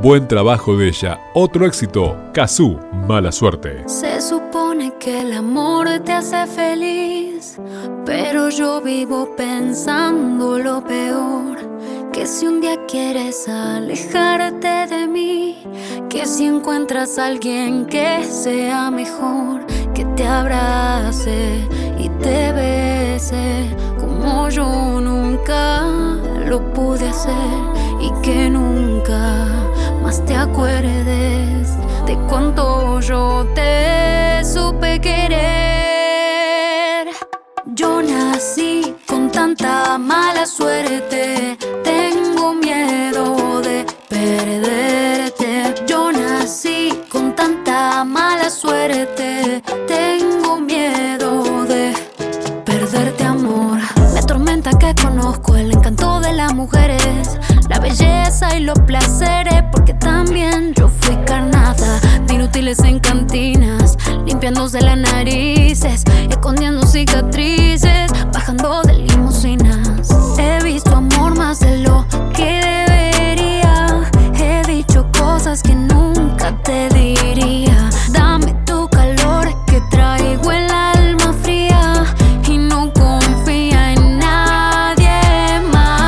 Buen trabajo de ella. Otro éxito, Cazzu, Mala Suerte. Se supone que el amor te hace feliz, pero yo vivo pensando lo peor. Que si un día quieres alejarte de mí, que si encuentras a alguien que sea mejor, que te abrace y te bese como yo nunca lo pude hacer, y que nunca más te acuerdes de cuánto yo te supe querer. Yo nací con tanta mala suerte, tengo miedo de perderte. Yo nací con tanta mala suerte, tengo miedo de perderte, amor. Me atormenta que conozco el encanto de las mujeres, la belleza y los placeres, porque también yo fui carnada de inútiles en cantinas, limpiándose las narices, escondiendo cicatrices, bajando de limusinas. He visto amor más de lo que debería, he dicho cosas que nunca te diría. Dame tu calor que traigo el alma fría, y no confía en nadie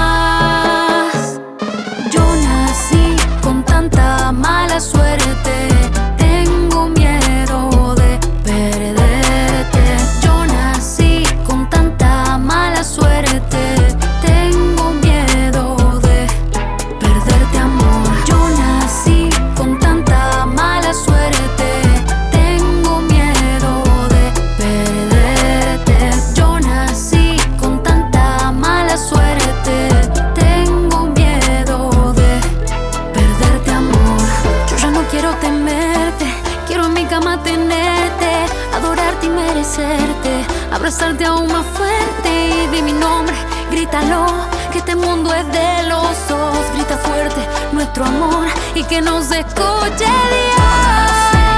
más. Yo nací con tanta mala suerte, tengo miedo de perderte. Yo nací con tanta mala suerte, tengo miedo de perderte, amor. Yo nací con tanta mala suerte, tengo miedo de perderte. Yo nací con tanta mala suerte, tengo miedo de perderte, amor. Yo ya no quiero temerte, quiero en mi cama tenerte, adorarte y merecerte, abrazarte aún más fuerte. Y di mi nombre, grítalo, que este mundo es de los dos. Grita fuerte nuestro amor y que nos escuche Dios.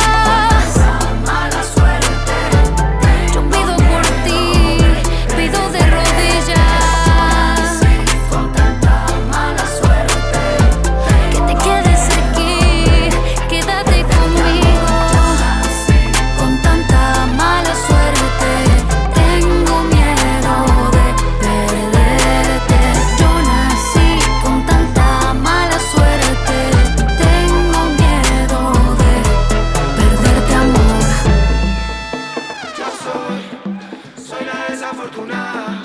Yo pido por ti, pido de rodillas, con tanta mala suerte, que te quedes aquí, quédate conmigo. Con tanta mala suerte, tengo miedo de perderte. Yo nací con tanta mala suerte, tengo miedo de perderte, amor. Yo soy la desafortunada,